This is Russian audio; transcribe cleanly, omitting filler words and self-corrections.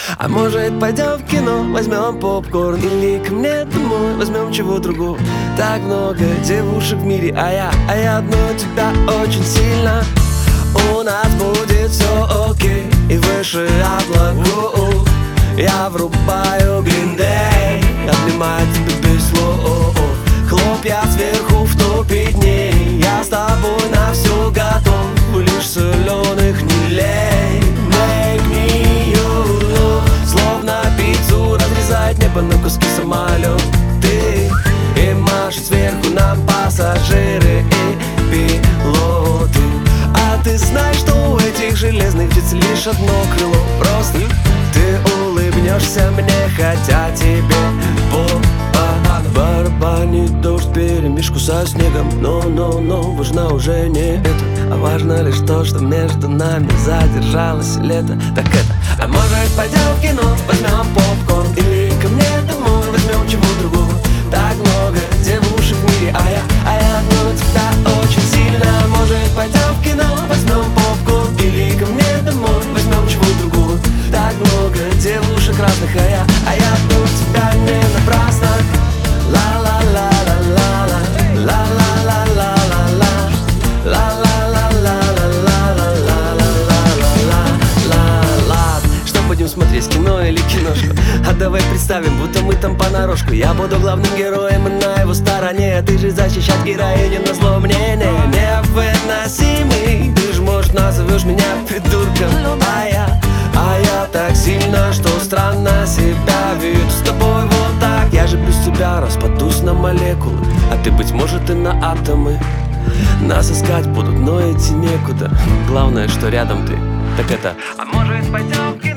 А может пойдем в кино, возьмем попкорн или ко мне домой, возьмем чего другого. Так много девушек в мире, а я одну тебя очень сильно. У нас будет все окей, и выше облаков я врубаю Green Day, обнимаю тебя без слов. Хлопья сверху в топе дней, я с тобой на все готов, лишь соленых не лей. Make me your love, словно пиццу разрезает небо на куски самолеты, и машут сверху нам пассажиры и пилоты. А ты знаешь, что у этих железных птиц лишь одно крыло? Просто ты улыбнешься мне, хотя тебе барабанит дождь вперемешку со снегом. Но важно уже не это, а важно лишь то, что между нами задержалось лето. Так это, а может пойдем в кино, возьмем попкорн или ко мне домой, возьмем чего другого. Так много девушек в мире, а я одну тебя очень сильно. Может пойдем в кино, возьмем попкорн или ко мне домой, возьмем чего другого. Так много девушек разных, а я одну тебя не напрасно. Смотреть кино или киношку, а давай представим, будто мы там понарошку. Я буду главным героем и на его стороне, а ты же защищать героиню на зло мне невыносимый. Ты же, может, назовешь меня придурком, а я так сильно, что странно себя веду с тобой вот так. Я же без тебя распадусь на молекулы, а ты, быть может, и на атомы. Нас искать будут, но идти некуда. Главное, что рядом ты. Так это, а может пойдем в кино?